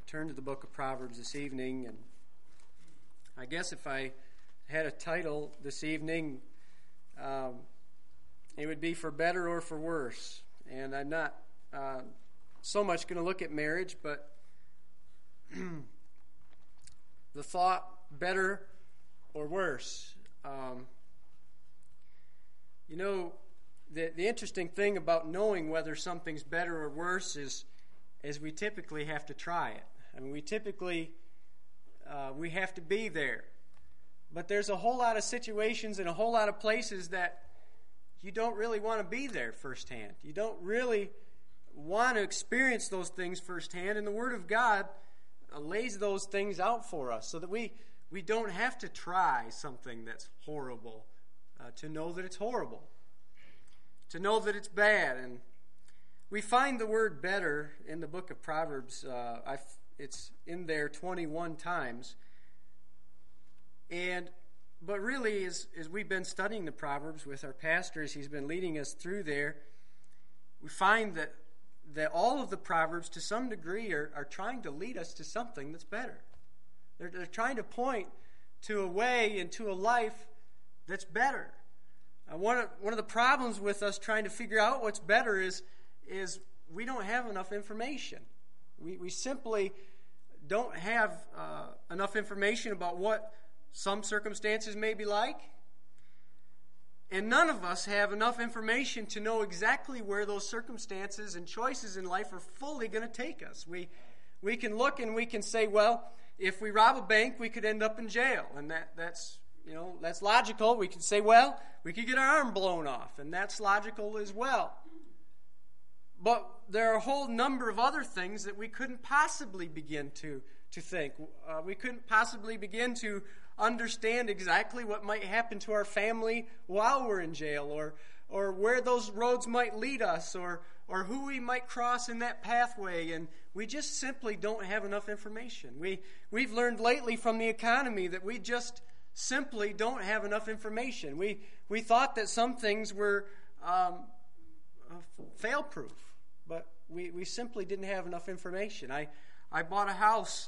turn to the book of Proverbs this evening, and I guess if I had a title this evening, it would be For Better or For Worse. And I'm not so much going to look at marriage, but the thought, better or worse. The interesting thing about knowing whether something's better or worse is we typically have to try it. I mean, we typically we have to be there. But there's a whole lot of situations and a whole lot of places that you don't really want to be there firsthand. You don't really want to experience those things firsthand, and the Word of God lays those things out for us so that we don't have to try something that's horrible to know that it's horrible, to know that it's bad. And we find the word better in the book of Proverbs. It's in there 21 times. But really, as we've been studying the Proverbs with our pastors, he's been leading us through there, we find that all of the Proverbs, to some degree, are trying to lead us to something that's better. They're trying to point to a way and to a life that's better. One of the problems with us trying to figure out what's better is we don't have enough information. We simply don't have enough information about what some circumstances may be like. And none of us have enough information to know exactly where those circumstances and choices in life are fully going to take us. We can look and we can say, well, if we rob a bank, we could end up in jail. And that's logical. We can say, well, we could get our arm blown off. And that's logical as well. But there are a whole number of other things that we couldn't possibly begin to think. We couldn't possibly begin to understand exactly what might happen to our family while we're in jail, or where those roads might lead us, or who we might cross in that pathway. And we just simply don't have enough information. We've learned lately from the economy that we just simply don't have enough information. We thought that some things were fail-proof, but we simply didn't have enough information. I bought a house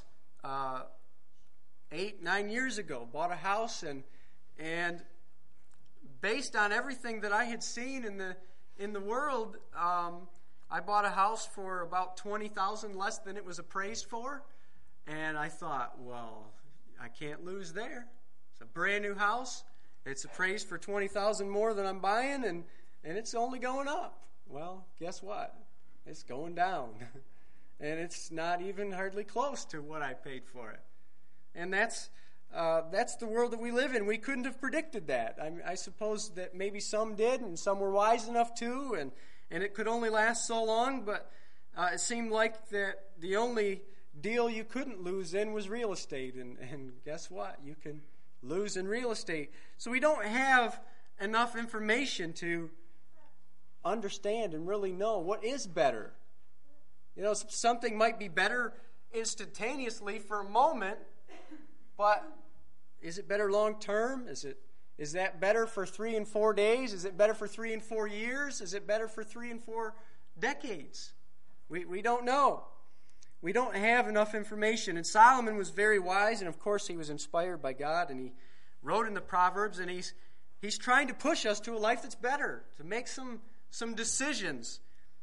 8-9 years ago. Bought a house, and based on everything that I had seen in the world, I bought a house for about $20,000 less than it was appraised for, and I thought, well, I can't lose there. It's a brand new house. It's appraised for $20,000 more than I'm buying, and it's only going up. Well, guess what? It's going down. And it's not even hardly close to what I paid for it. And that's the world that we live in. We couldn't have predicted that. I suppose that maybe some did, and some were wise enough to, and it could only last so long, but it seemed like that the only deal you couldn't lose in was real estate. And guess what? You can lose in real estate. So we don't have enough information to understand and really know what is better. Something might be better instantaneously for a moment, but is it better long term? Is that better for 3 and 4 days? Is it better for 3 and 4 years? Is it better for 3 and 4 decades? We don't know. We don't have enough information. And Solomon was very wise, and of course he was inspired by God, and he wrote in the Proverbs, and he's trying to push us to a life that's better, to make some decisions.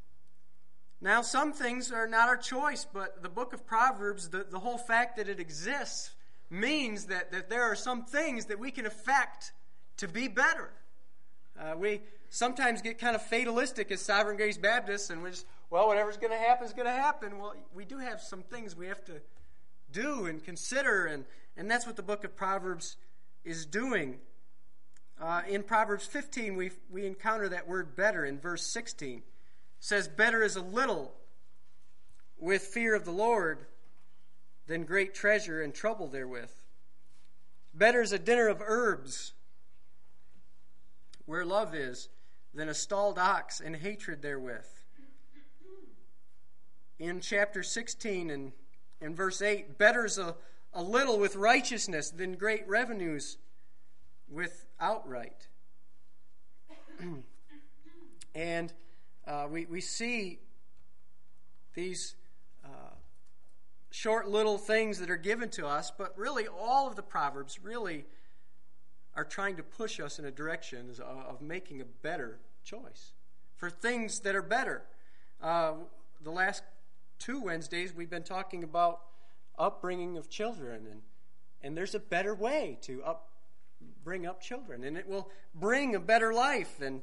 Now, some things are not our choice, but the book of Proverbs, the whole fact that it exists, means that there are some things that we can affect to be better. We sometimes get kind of fatalistic as Sovereign Grace Baptists, and we just, well, whatever's going to happen is going to happen. Well, we do have some things we have to do and consider, and that's what the book of Proverbs is doing. In Proverbs 15, we encounter that word better in verse 16. It says, better is a little with fear of the Lord than great treasure and trouble therewith. Better is a dinner of herbs where love is than a stalled ox and hatred therewith. In chapter 16 and in verse 8, better is a little with righteousness than great revenues with outright. And we see these short little things that are given to us, but really all of the Proverbs really are trying to push us in a direction of making a better choice for things that are better. The last 2 Wednesdays we've been talking about upbringing of children, and there's a better way to bring up children, and it will bring a better life. And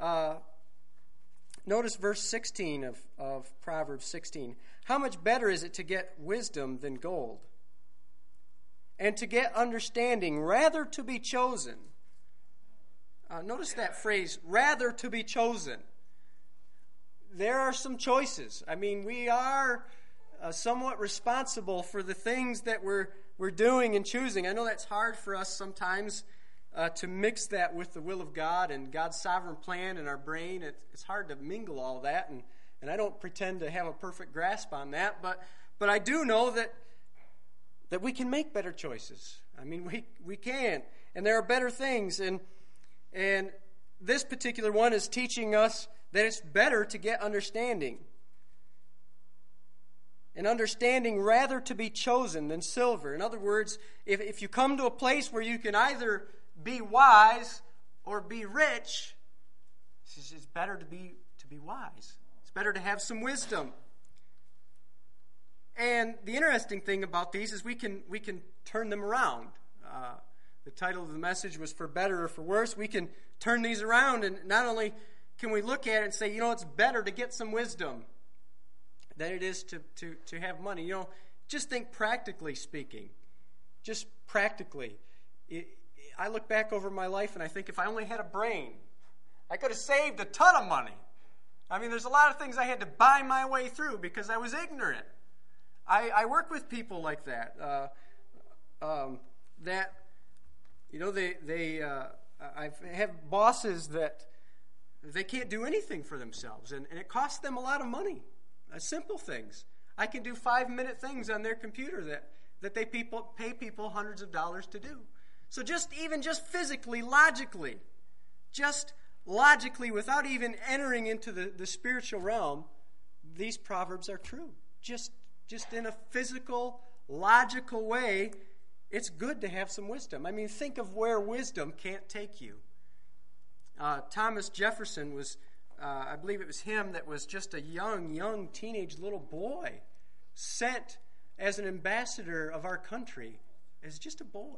notice verse 16 of Proverbs 16. How much better is it to get wisdom than gold, and to get understanding rather to be chosen? Notice that phrase, rather to be chosen. There are some choices. I mean, we are somewhat responsible for the things that we're doing and choosing. I know that's hard for us sometimes to mix that with the will of God and God's sovereign plan in our brain. It's hard to mingle all that, and I don't pretend to have a perfect grasp on that, but I do know that we can make better choices. I mean, we can, and there are better things, and this particular one is teaching us that it's better to get understanding. And understanding rather to be chosen than silver. In other words, if you come to a place where you can either be wise or be rich, it's better to be wise. It's better to have some wisdom. And the interesting thing about these is we can turn them around. The title of the message was For Better or For Worse. We can turn these around, and not only can we look at it and say, it's better to get some wisdom than it is to have money. Just think practically speaking. Just practically. I look back over my life and I think if I only had a brain, I could have saved a ton of money. I mean, there's a lot of things I had to buy my way through because I was ignorant. I work with people like that. I have bosses that they can't do anything for themselves, and it costs them a lot of money. Simple things. I can do 5-minute things on their computer that they pay people hundreds of dollars to do. So just physically, logically, without even entering into the spiritual realm, these proverbs are true. Just in a physical, logical way, it's good to have some wisdom. I mean, think of where wisdom can't take you. Thomas Jefferson was, I believe it was him that was just a young teenage little boy sent as an ambassador of our country as just a boy.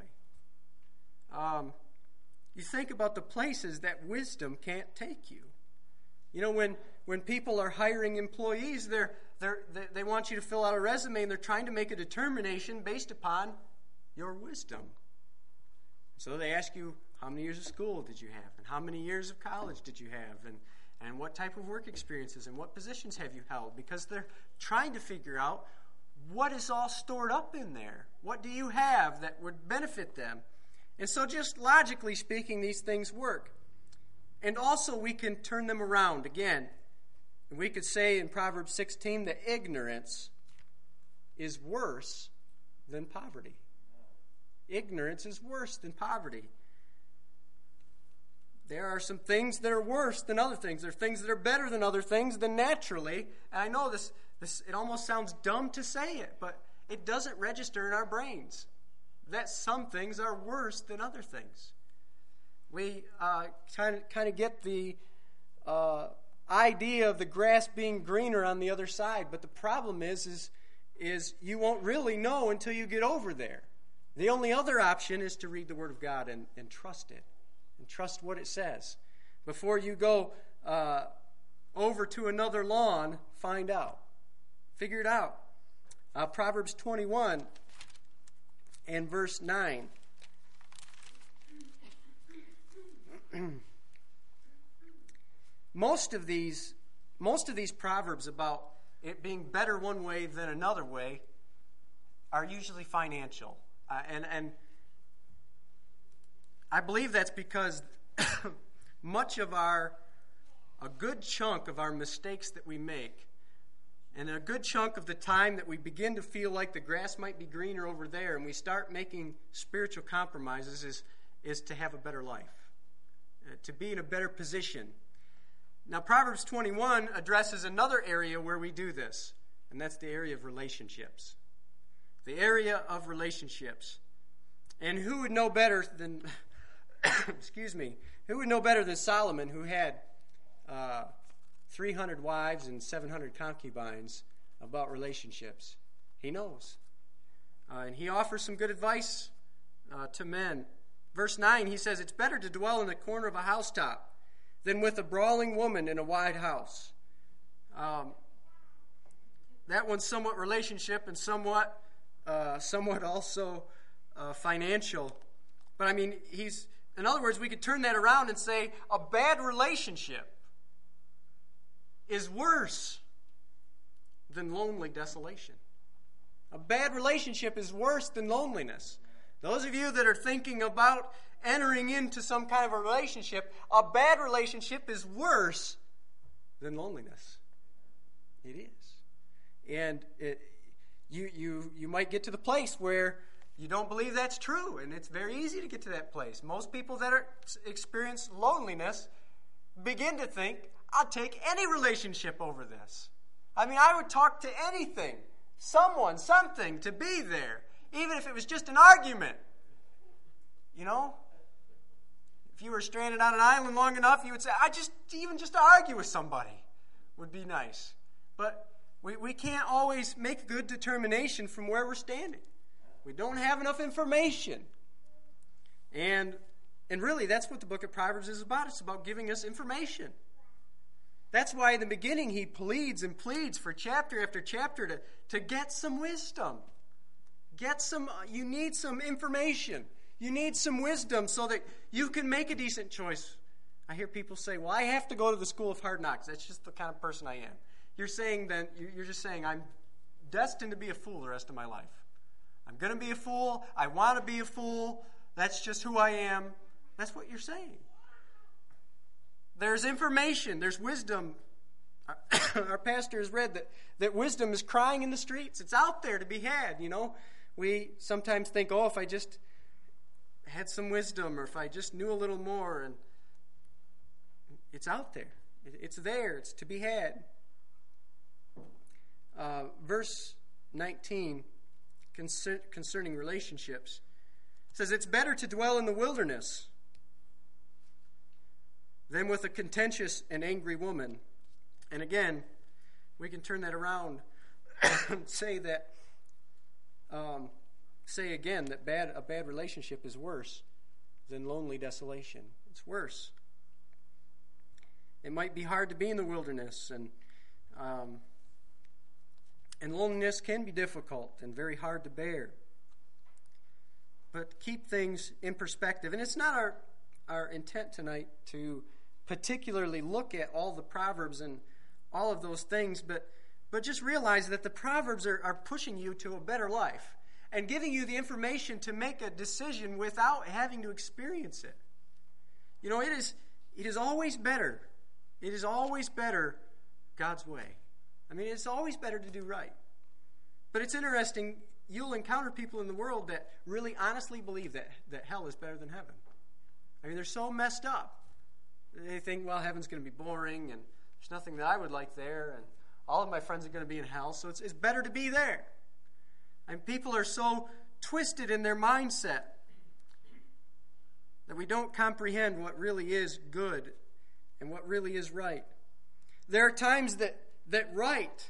You think about the places that wisdom can't take you. When people are hiring employees, they want you to fill out a resume, and they're trying to make a determination based upon your wisdom. So they ask you, how many years of school did you have? And how many years of college did you have? And what type of work experiences and what positions have you held? Because they're trying to figure out what is all stored up in there. What do you have that would benefit them? And so just logically speaking, these things work. And also we can turn them around again. We could say in Proverbs 16 that ignorance is worse than poverty. Ignorance is worse than poverty. There are some things that are worse than other things. There are things that are better than other things. Then naturally, and I know this it almost sounds dumb to say it, but it doesn't register in our brains that some things are worse than other things. We kind of get the idea of the grass being greener on the other side, but the problem is you won't really know until you get over there. The only other option is to read the Word of God and trust it. And trust what it says. Before you go over to another lawn, find out. Figure it out. Proverbs 21 and verse 9. Most of these proverbs about it being better one way than another way are usually financial. And I believe that's because a good chunk of our mistakes that we make, and a good chunk of the time that we begin to feel like the grass might be greener over there, and we start making spiritual compromises, is to have a better life, to be in a better position. Now, Proverbs 21 addresses another area where we do this, and that's the area of relationships. the area of relationships. And who would know better than, who would know better than Solomon, who had 300 wives and 700 concubines, about relationships? He knows. And he offers some good advice to men. Verse 9, he says, it's better to dwell in the corner of a housetop than with a brawling woman in a wide house. That one's somewhat relationship and somewhat also financial. But I mean, in other words, we could turn that around and say a bad relationship is worse than lonely desolation. A bad relationship is worse than loneliness. Those of you that are thinking about entering into some kind of a relationship, a bad relationship is worse than loneliness. It is. And you might get to the place where you don't believe that's true, and it's very easy to get to that place. Most people that experience loneliness begin to think, I'll take any relationship over this. I mean, I would talk to anything, someone, something, to be there, even if it was just an argument. You know? If you were stranded on an island long enough, you would say, even just to argue with somebody would be nice. But we can't always make a good determination from where we're standing. We don't have enough information. And really, that's what the book of Proverbs is about. It's about giving us information. That's why in the beginning he pleads and pleads for chapter after chapter to get some wisdom. You need some information. You need some wisdom so that you can make a decent choice. I hear people say, well, I have to go to the school of hard knocks. That's just the kind of person I am. You're just saying I'm destined to be a fool the rest of my life. I'm going to be a fool. I want to be a fool. That's just who I am. That's what you're saying. There's information. There's wisdom. Our pastor has read that wisdom is crying in the streets. It's out there to be had, you know. We sometimes think, if I just had some wisdom or if I just knew a little more. And it's out there. It's there. It's to be had. Verse 19, concerning relationships, says, it's better to dwell in the wilderness than with a contentious and angry woman. And again, we can turn that around and say that, that a bad relationship is worse than lonely desolation. It's worse. It might be hard to be in the wilderness, and loneliness can be difficult and very hard to bear. But keep things in perspective. And it's not our intent tonight to particularly look at all the Proverbs and all of those things, but just realize that the Proverbs are pushing you to a better life and giving you the information to make a decision without having to experience it. You know, it is always better. It is always better God's way. I mean, it's always better to do right. But it's interesting, you'll encounter people in the world that really honestly believe that hell is better than heaven. I mean, they're so messed up. They think, well, heaven's going to be boring, and there's nothing that I would like there, and all of my friends are going to be in hell, so it's better to be there. And people are so twisted in their mindset that we don't comprehend what really is good and what really is right. There are times that right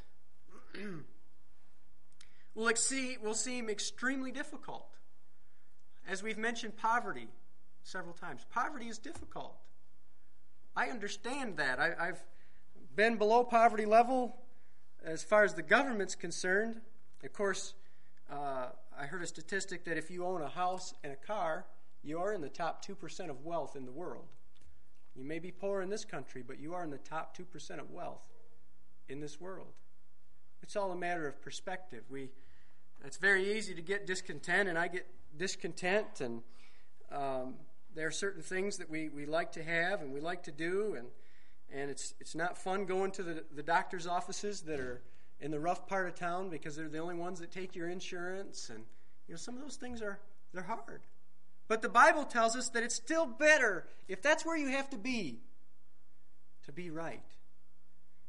will seem extremely difficult. As we've mentioned poverty several times. Poverty is difficult. I understand that. I've been below poverty level as far as the government's concerned. Of course, I heard a statistic that if you own a house and a car, you are in the top 2% of wealth in the world. You may be poor in this country, but you are in the top 2% of wealth in this world. It's all a matter of perspective. It's very easy to get discontent, and I get discontent, and there are certain things that we like to have and we like to do, and it's not fun going to the doctor's offices that are in the rough part of town because they're the only ones that take your insurance, and some of those things they're hard. But the Bible tells us that it's still better, if that's where you have to be right.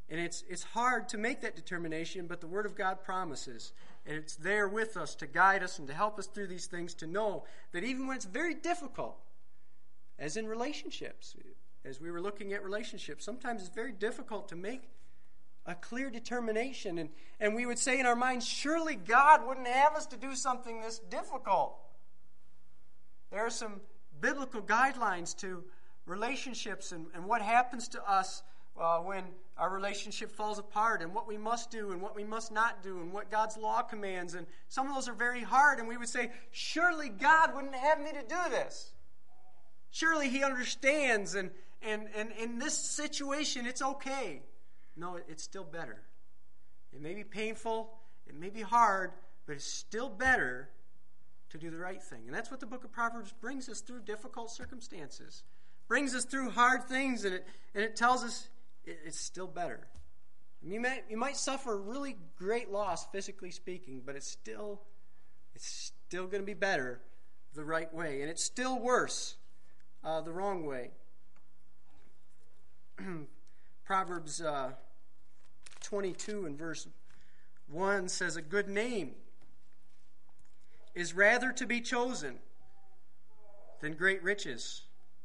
And it's hard to make that determination, but the Word of God promises. And it's there with us to guide us and to help us through these things, to know that even when it's very difficult, as in relationships, as we were looking at relationships, sometimes it's very difficult to make a clear determination. And we would say in our minds, surely God wouldn't have us to do something this difficult. There are some biblical guidelines to relationships and what happens to us when our relationship falls apart, and what we must do and what we must not do, and what God's law commands. And some of those are very hard, and we would say, surely God wouldn't have me to do this. Surely He understands, and in this situation, it's okay. No, it's still better. It may be painful, it may be hard, but it's still better to do the right thing. And that's what the book of Proverbs brings us through difficult circumstances. Brings us through hard things, and it tells us it's still better. You might suffer really great loss, physically speaking, but it's still going to be better the right way. And it's still worse the wrong way. Proverbs 22 and verse 1 says, a good name is rather to be chosen than great riches.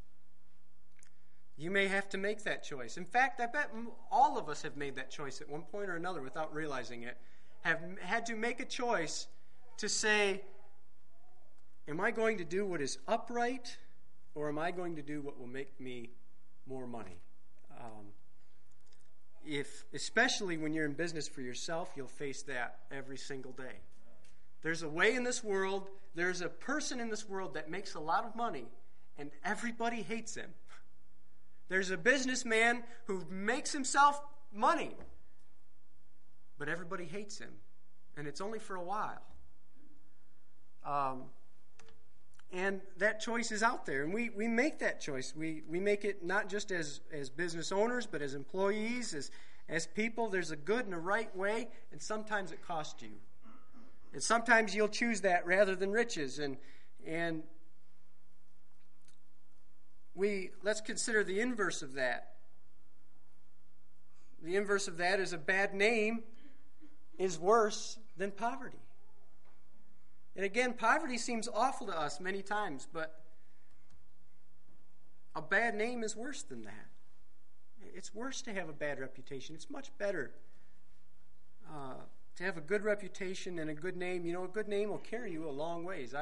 You may have to make that choice. In fact, I bet all of us have made that choice at one point or another without realizing it. Have had to make a choice to say, am I going to do what is upright, or am I going to do what will make me more money? Especially when you're in business for yourself, you'll face that every single day. There's a way in this world, there's a person in this world that makes a lot of money, and everybody hates him. There's a businessman who makes himself money, but everybody hates him, and it's only for a while. And that choice is out there, and we make that choice. We make it not just as business owners, but as employees, as people. There's a good and a right way, and sometimes it costs you. And sometimes you'll choose that rather than riches. And let's consider the inverse of that. The inverse of that is a bad name is worse than poverty. And again, poverty seems awful to us many times, but a bad name is worse than that. It's worse to have a bad reputation. It's much better to have a good reputation and a good name. You know, a good name will carry you a long ways.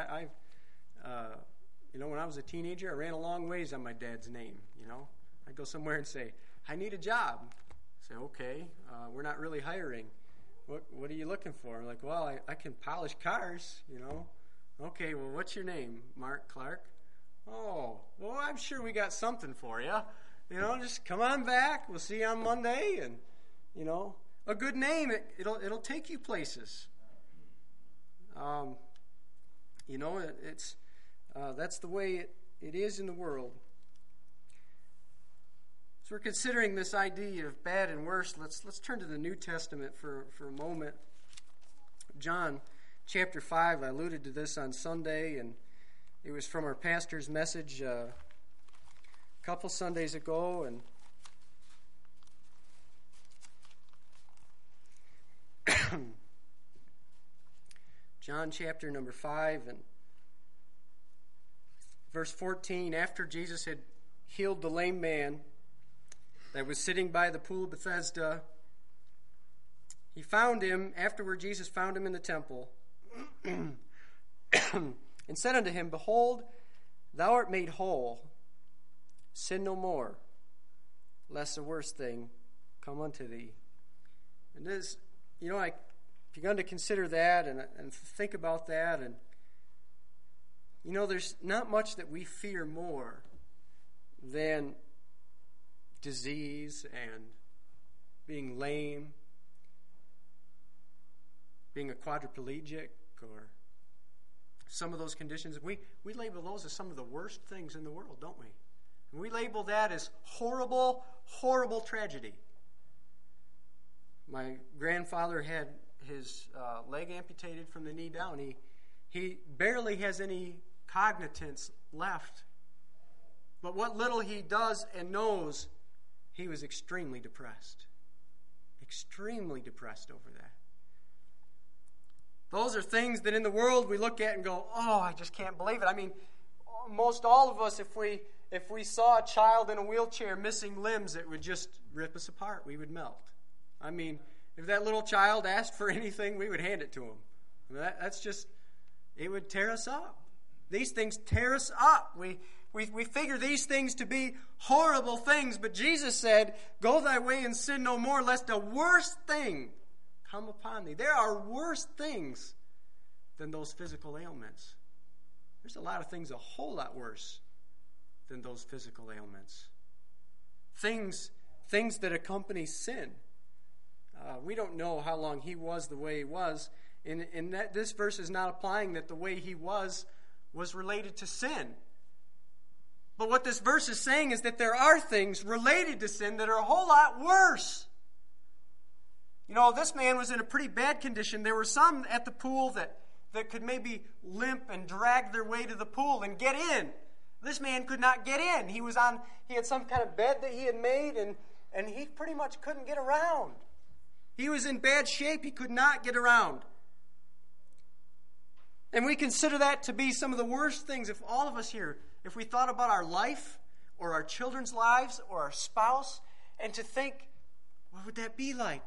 When I was a teenager, I ran a long ways on my dad's name. I'd go somewhere and say, I need a job. Say, okay, we're not really hiring. What are you looking for? I'm like, well, I can polish cars, Okay, well, what's your name? Mark Clark. Oh, well, I'm sure we got something for you. Just come on back. We'll see you on Monday. And, a good name, it'll take you places. It's that's the way it is in the world. So we're considering this idea of bad and worse. Let's turn to the New Testament for a moment. John chapter 5, I alluded to this on Sunday, and it was from our pastor's message a couple Sundays ago. And John chapter number 5 and verse 14, after Jesus had healed the lame man that was sitting by the pool of Bethesda, he found him, afterward Jesus found him in the temple, and said unto him, Behold, thou art made whole. Sin no more, lest a worse thing come unto thee. And this, I begun to consider that and think about that, and there's not much that we fear more than disease and being lame, being a quadriplegic, or some of those conditions. We label those as some of the worst things in the world, don't we? And we label that as horrible, horrible tragedy. My grandfather had his leg amputated from the knee down. He barely has any cognizance left. But what little he does and knows, he was extremely depressed. extremely depressed over that. Those are things that in the world we look at and go, oh, I just can't believe it. I mean, most all of us, if we saw a child in a wheelchair missing limbs, it would just rip us apart. We would melt. I mean, if that little child asked for anything, we would hand it to him. I mean, that's just, it would tear us up. These things tear us up. We figure these things to be horrible things, but Jesus said, go thy way and sin no more, lest a worse thing come upon thee. There are worse things than those physical ailments. There's a lot of things a whole lot worse than those physical ailments. Things that accompany sin. We don't know how long he was the way he was. And that this verse is not applying that the way he was related to sin. But what this verse is saying is that there are things related to sin that are a whole lot worse. You know, this man was in a pretty bad condition. There were some at the pool that could maybe limp and drag their way to the pool and get in. This man could not get in. He had some kind of bed that he had made, and he pretty much couldn't get around. He was in bad shape. He could not get around. And we consider that to be some of the worst things. If all of us here, if we thought about our life or our children's lives or our spouse, and to think, what would that be like?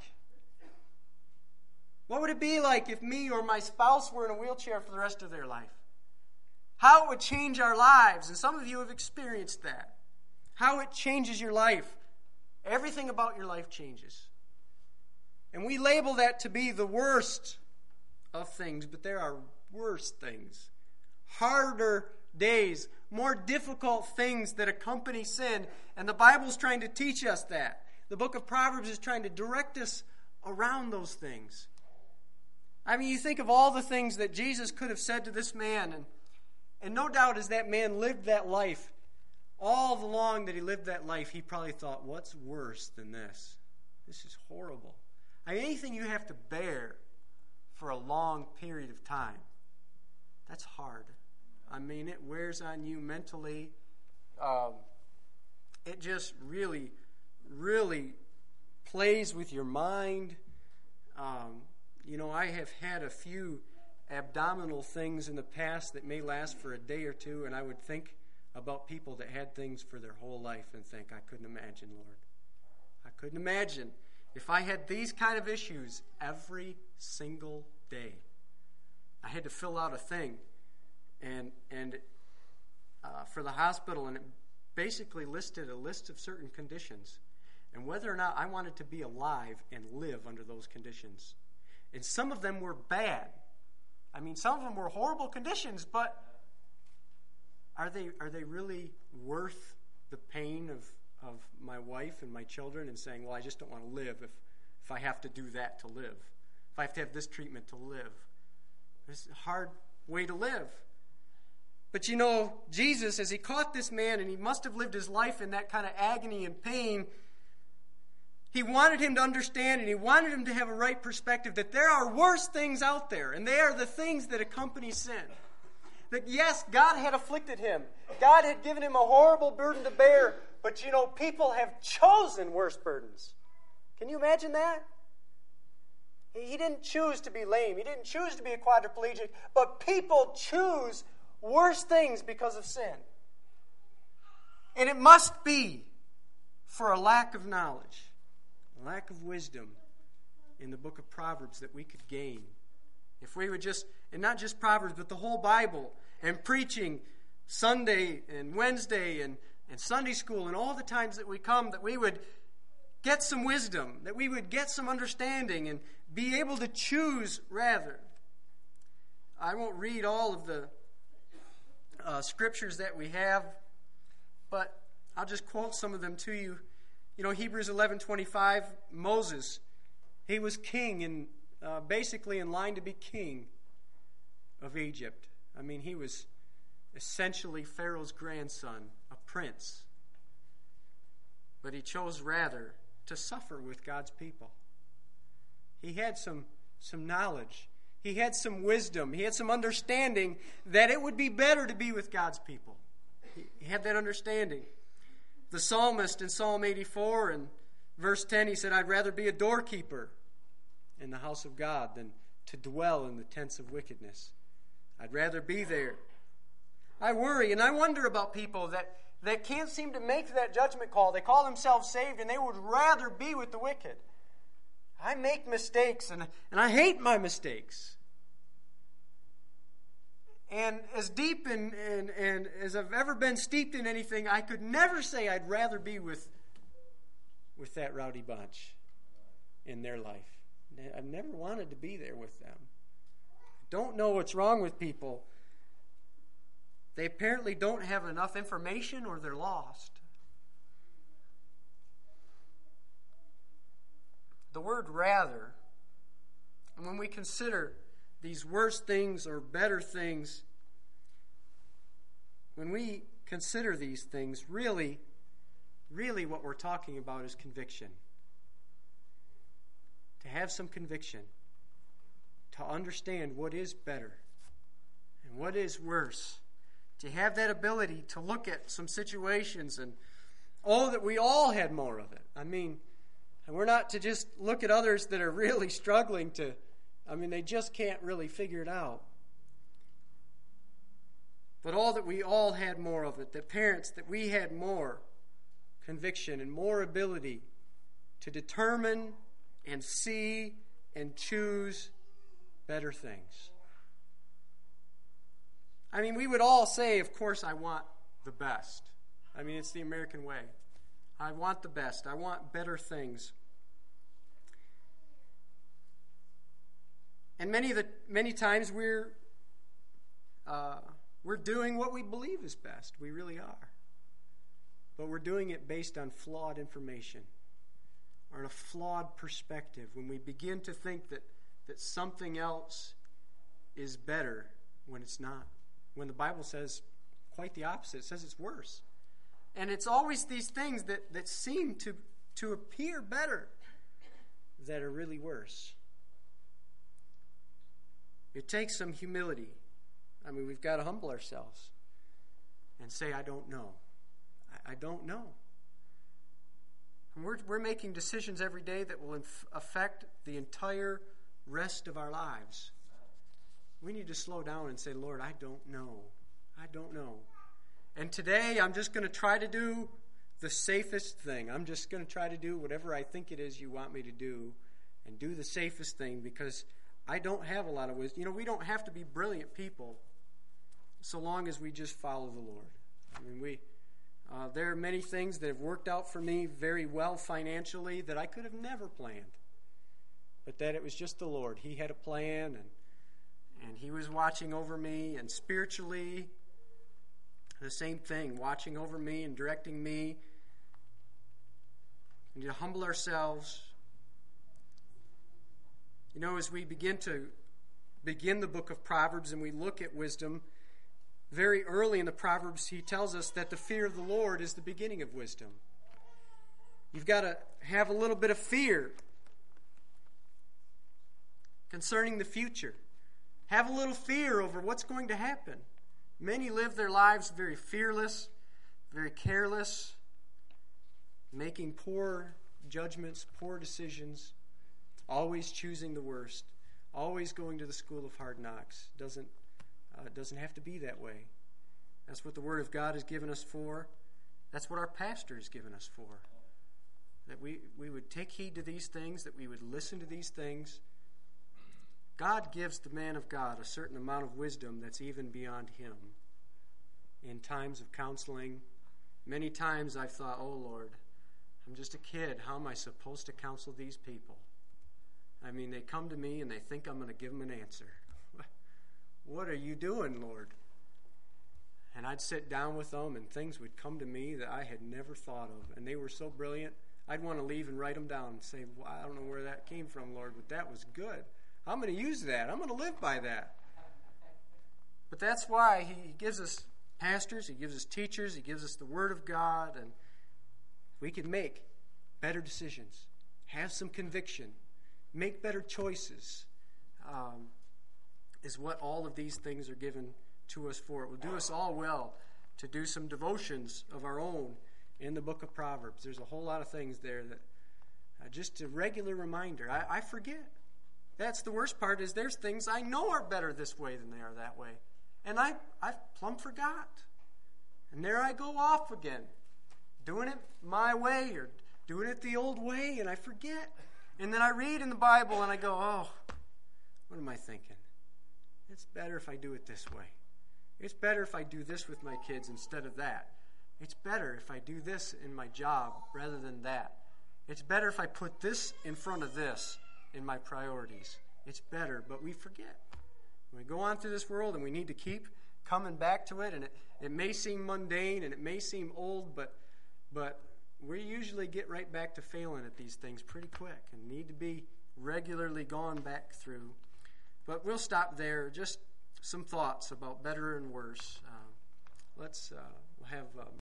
What would it be like if me or my spouse were in a wheelchair for the rest of their life? How it would change our lives. And some of you have experienced that. How it changes your life. Everything about your life changes. And we label that to be the worst of things, but there are worse things. Harder days, more difficult things that accompany sin. And the Bible's trying to teach us that. The book of Proverbs is trying to direct us around those things. I mean, you think of all the things that Jesus could have said to this man, and no doubt as that man lived that life, all the long that he lived that life, he probably thought, what's worse than this? This is horrible. I mean, anything you have to bear for a long period of time, that's hard. I mean, it wears on you mentally. It just really, really plays with your mind. You know, I have had a few abdominal things in the past that may last for a day or two, and I would think about people that had things for their whole life and think, I couldn't imagine, Lord. I couldn't imagine if I had these kind of issues every single day. I had to fill out a thing and for the hospital, and it basically listed a list of certain conditions and whether or not I wanted to be alive and live under those conditions. And some of them were bad. I mean, some of them were horrible conditions, but are they really worth the pain of my wife and my children and saying, well, I just don't want to live if I have to do that to live, if I have to have this treatment to live? It's a hard way to live. But you know, Jesus, as he caught this man, and he must have lived his life in that kind of agony and pain, he wanted him to understand, and he wanted him to have a right perspective that there are worse things out there, and they are the things that accompany sin. That yes, God had afflicted him. God had given him a horrible burden to bear, but you know, people have chosen worse burdens. Can you imagine that? He didn't choose to be lame. He didn't choose to be a quadriplegic, but people choose worse things because of sin. And it must be for a lack of knowledge, a lack of wisdom in the book of Proverbs that we could gain. If we would just, and not just Proverbs, but the whole Bible, and preaching Sunday and Wednesday and Sunday school and all the times that we come, that we would get some wisdom, that we would get some understanding and be able to choose rather. I won't read all of the scriptures that we have, but I'll just quote some of them to you. You know, Hebrews 11:25, Moses, he was king and basically in line to be king of Egypt. I mean, he was essentially Pharaoh's grandson, a prince. But he chose rather to suffer with God's people. He had some knowledge. He had some wisdom. He had some understanding that it would be better to be with God's people. He had that understanding. The psalmist in Psalm 84 and verse 10, he said, I'd rather be a doorkeeper in the house of God than to dwell in the tents of wickedness. I'd rather be there. I worry and I wonder about people that can't seem to make that judgment call. They call themselves saved and they would rather be with the wicked. I make mistakes and I hate my mistakes. And as deep and as I've ever been steeped in anything, I could never say I'd rather be with that rowdy bunch in their life. I've never wanted to be there with them. Don't know what's wrong with people. They apparently don't have enough information or they're lost. The word rather, and when we consider these worse things or better things, when we consider these things, really what we're talking about is conviction. To have some conviction. To understand what is better and what is worse. To have that ability to look at some situations and, that we all had more of it. I mean, and we're not to just look at others that are really struggling they just can't really figure it out. But that we all had more of it. That parents, that we had more conviction and more ability to determine and see and choose better things. We would all say, of course, I want the best. It's the American way. I want the best. I want better things. And many times we're doing what we believe is best. We really are. But we're doing it based on flawed information or a flawed perspective. When we begin to think that something else is better when it's not. When the Bible says quite the opposite. It says it's worse. And it's always these things that seem to appear better that are really worse. It takes some humility. We've got to humble ourselves and say, I don't know. I don't know. And we're making decisions every day that will affect the entire rest of our lives. We need to slow down and say, Lord, I don't know. I don't know. And today I'm just going to try to do the safest thing. I'm just going to try to do whatever I think it is you want me to do and do the safest thing because I don't have a lot of wisdom. We don't have to be brilliant people so long as we just follow the Lord. There are many things that have worked out for me very well financially that I could have never planned. But that it was just the Lord. He had a plan and He was watching over me, and spiritually the same thing, watching over me and directing me. We need to humble ourselves. As we begin the book of Proverbs and we look at wisdom, very early in the Proverbs, he tells us that the fear of the Lord is the beginning of wisdom. You've got to have a little bit of fear concerning the future. Have a little fear over what's going to happen. Many live their lives very fearless, very careless, making poor judgments, poor decisions, always choosing the worst, always going to the school of hard knocks. It doesn't have to be that way. That's what the Word of God has given us for. That's what our pastor has given us for. That we would take heed to these things, that we would listen to these things. God gives the man of God a certain amount of wisdom that's even beyond him. In times of counseling, many times I've thought, oh Lord, I'm just a kid. How am I supposed to counsel these people? They come to me and they think I'm going to give them an answer. What are you doing, Lord? And I'd sit down with them and things would come to me that I had never thought of. And they were so brilliant, I'd want to leave and write them down and say, well, I don't know where that came from, Lord, but that was good. I'm going to use that. I'm going to live by that. But that's why He gives us pastors, He gives us teachers, He gives us the Word of God, and we can make better decisions, have some conviction, make better choices, is what all of these things are given to us for. It will do us all well to do some devotions of our own in the book of Proverbs. There's a whole lot of things there Just a regular reminder. I forget. That's the worst part, is there's things I know are better this way than they are that way. And I've plumb forgot. And there I go off again, doing it my way or doing it the old way, and I forget. And then I read in the Bible and I go, oh, what am I thinking? It's better if I do it this way. It's better if I do this with my kids instead of that. It's better if I do this in my job rather than that. It's better if I put this in front of this in my priorities. It's better, but we forget. We go on through this world and we need to keep coming back to it, and it may seem mundane and it may seem old, but we usually get right back to failing at these things pretty quick and need to be regularly gone back through. But we'll stop there. Just some thoughts about better and worse. We'll have